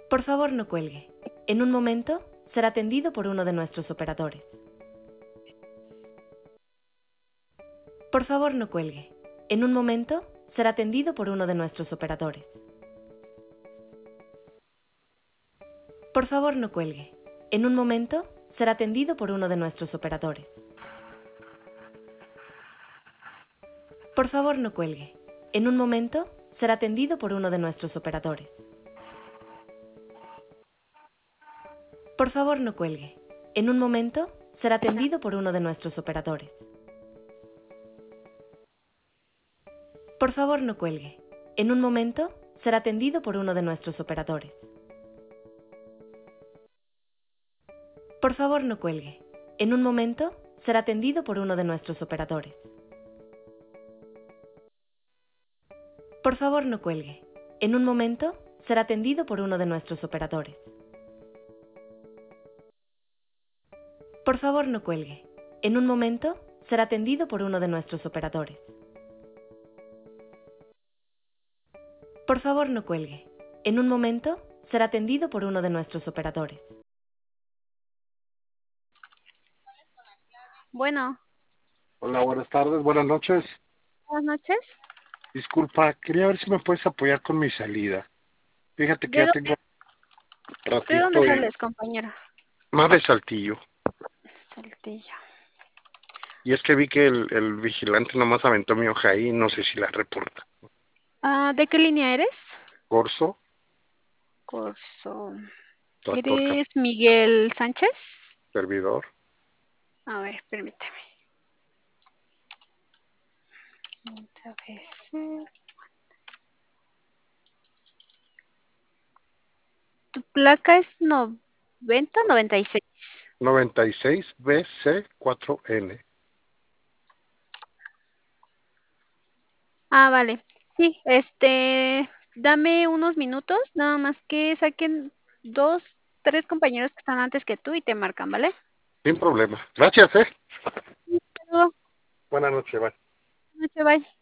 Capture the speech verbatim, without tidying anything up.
Por favor, no cuelgue. En un momento será atendido por uno de nuestros operadores. Por favor, no cuelgue. En un momento será atendido por uno de nuestros operadores. Por favor, no cuelgue. En un momento será atendido por uno de nuestros operadores. Por favor, no cuelgue. En un momento será atendido por uno de nuestros operadores. Por favor, no cuelgue. En un momento será atendido por uno de nuestros operadores. Por favor, no cuelgue. En un momento será atendido por uno de nuestros operadores. Por favor, no cuelgue. En un momento será atendido por uno de nuestros operadores. Por favor, no cuelgue. En un momento será atendido por uno de nuestros operadores. Por favor, no cuelgue. En un momento será atendido por uno de nuestros operadores. Por favor, no cuelgue. En un momento será atendido por uno de nuestros operadores. Bueno, Hola, buenas tardes, buenas noches. buenas noches. Disculpa, quería ver si me puedes apoyar con mi salida. Fíjate que ¿De, ya dó- tengo de dónde ratito y sales, compañera? más de Saltillo. Saltillo. Y es que vi que el, el vigilante nomás aventó mi hoja ahí, no sé si la reporta. Ah, ¿de qué línea eres? Corso, Corso. tractor, car- ¿Eres Miguel Sánchez? servidor. A ver, permíteme. A ver, sí. Tu placa es noventa, noventa y seis. noventa y seis B C cuatro N. Ah, vale. Sí, este, dame unos minutos, nada más que saquen dos, tres compañeros que están antes que tú y te marcan, ¿vale? Sin problema. Gracias, eh. Hasta luego. Buenas noches, bye. Buenas noches, bye.